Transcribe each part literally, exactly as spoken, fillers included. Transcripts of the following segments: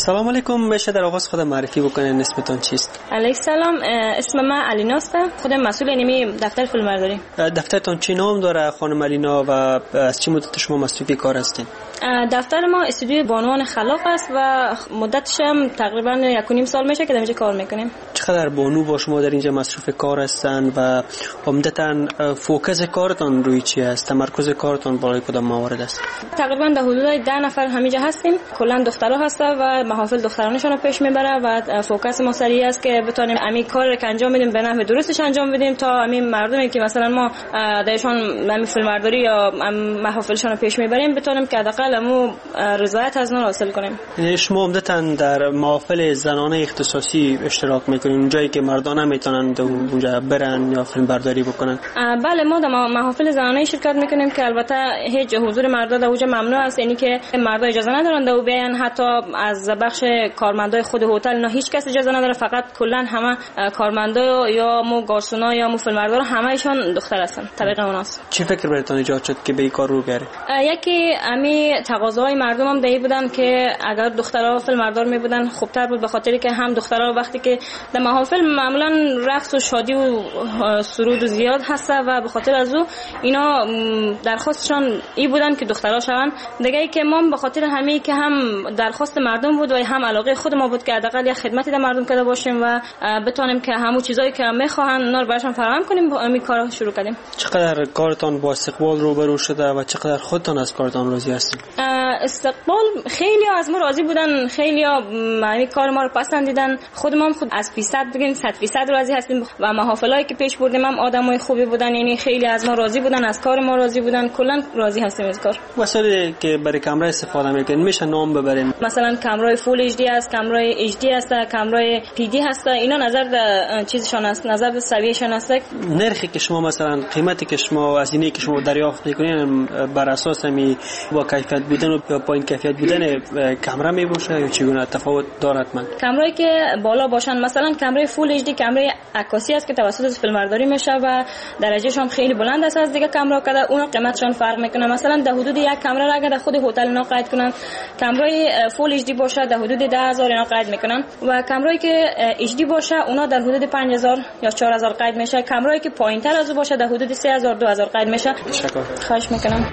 سلام علیکم. بشه در آغاز خود معرفی بکنین، اسمتون چیست؟ علیک سلام، اسم من علینا است. خودم مسئول اینمی دفتر فیلمبرداری. دفترتون چی نام داره خانم علینا و از چه مدت شما مصروف کار هستین؟ دفتر ما استودیوی بانوان خلاق است و مدتش هم تقریبا یک و نیم سال میشه که در اینجا کار میکنیم. چقدر بانو با شما در اینجا مصروف کار هستن و عمدتاً فوکس کارتون روی چی است؟ تمرکز کارتون برای کدام موارد است؟ تقریبا در حدود ده نفر همینجا هستیم. کلا دخترها هستن و محافل دخترانشون رو پیش میبره و فوکس ما سری است که بتونیم همین کار رو که انجام بدیم به نحو درستش انجام بدیم تا همین مردمی که مثلا ما درشون همین فیلمبرداری یا محافلشون رو پیش میبریم بتونیم که حداقل همو رضایت از اونها حاصل کنیم. یعنی شما عمدتاً در محافل زنانه اختصاصی اشتراک میکنین، جایی که مردان هم میتونن اونجا برن یا فیلمبرداری بکنن؟ بله، ما در محافل زنانه شرکت میکنیم که البته هیچ حضور مردا در اونجا ممنوع است، یعنی که مردا اجازه ندارن در بیان، حتی از بخش کارمندای خود هتل نه هیچ کس اجازه نداره، فقط کلا همه کارمندا یا مو گارسونا یا مو فیلمبردار همه‌شون دختر هستن. طریق اوناست. چی فکر براتون ایجاد شد که به این کار رو بیارید؟ یکی امی تقاضاهای مردم هم دی بودن که اگر دخترها فیلمبردار می بودن خوبتر بود، به خاطری که هم دخترها وقتی که در محافل معمولا رقص و شادی و سرود و زیاد هست و به خاطر از او اینا درخواستشان ای بودن که دخترها شون. دیگه ای که ما به خاطر همین که هم درخواست مردم بود و هم علاقه خود ما بود که حداقل یک خدمتی در مردم کرده باشیم و بتونیم که همو چیزایی که میخواهن اونا رو براشون فراهم کنیم، با همین کارو شروع کردیم. چقدر کارتون با استقبال روبرو شده و چقدر خودتون از کارتون راضی هستید؟ استقبال خیلی از ما راضی بودن، خیلی همین کار ما رو پسندیدن. خود ما هم خود از فیصد بگیم صد فیصد راضی هستیم و محافلایی که پیش بردیم هم آدمای خوبی بودن، یعنی خیلی از ما راضی بودن، از کار ما راضی بودن، کلا راضی هستیم از کار. وسایلی که برای کامera استفاده میکنین میشه نام ببرین؟ مثلا کامرای فول اچ دی است، کامرای اچ دی است، کامرای پی دی هست، اینا نظر به چیزشون است، نظر به سویهشون است. نرخی که شما مثلا قیمتی که شما از اینی که شما دریافت میکنین بر اساس می با کیفیت بودن و یا پایین کیفیت بودن کامera می باشه یا چگونه تفاوت دارد؟ من کامرایی که بالا باشن، مثلا کامرای فول اچ دی کامرای عکاسی است که توسط فیلمبرداری میشه و درجهش هم خیلی بلند است از دیگه کامرا که اون قیمتشون فرق میکنه. مثلا در حدود یک کامرا اگر در خود هتل اینا قید کنن، کامرای فول اچ دی باشه در حدود ده هزار اینا قید میکنن و کامرایی که اچ دی باشه اونا در حدود پنج هزار یا چهار هزار قید میشه. کامرایی که پایینتر از او باشه در حدود سه هزار دو هزار قید میشه. تشکر. خواهش میکنم.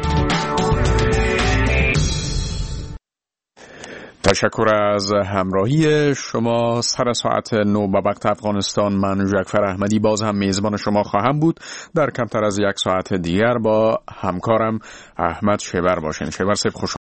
تشکر از همراهی شما. سر ساعت نو به وقت افغانستان من جعفر احمدی باز هم میزبان شما خواهم بود. در کمتر از یک ساعت دیگر با همکارم احمد شبر باشین. شبر صاحب خوش